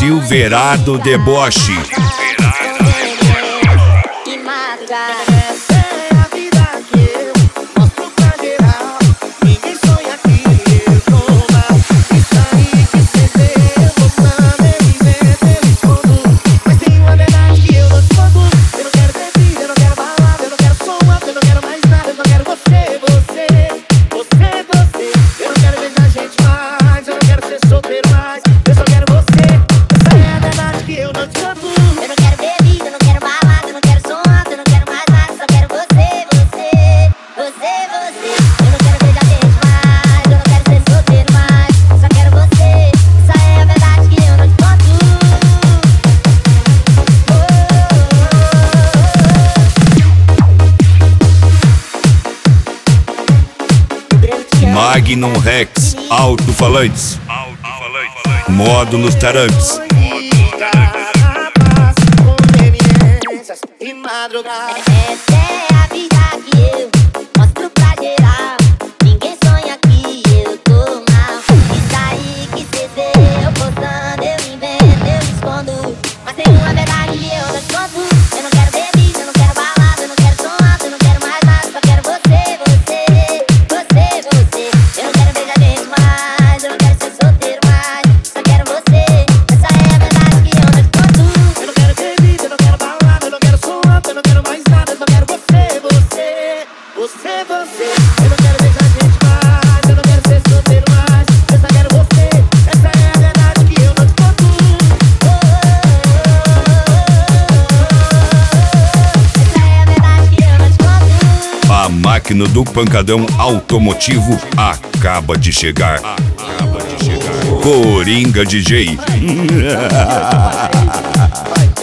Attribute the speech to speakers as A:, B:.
A: Silverado Deboche. Magnum Rex, alto-falantes, módulos tarantes.
B: Essa é a vida que eu mostro pra geral. Ninguém sonha que eu tô mal. Isso aí que cê vê eu postando, eu invento, eu escondo. Mas tem uma verdade que eu não te conto. Eu não quero bebida, eu não quero balada, eu não quero som alto, eu não quero mais nada. Só quero você, você, você, você. Eu não quero beijar gente mais, eu não quero ser solteiro mais. Só quero você, essa é a verdade que eu não te conto. Eu não quero bebida, eu não quero balada, eu não quero som alto, eu não quero mais nada. Só quero você, você, você, você. Eu não quero beijar gente mais, eu não quero ser solteiro mais. Eu só quero você, essa é a verdade que eu não te conto. Essa é a verdade que eu não te conto.
A: A máquina do pancadão automotivo acaba de chegar. Coringa DJ.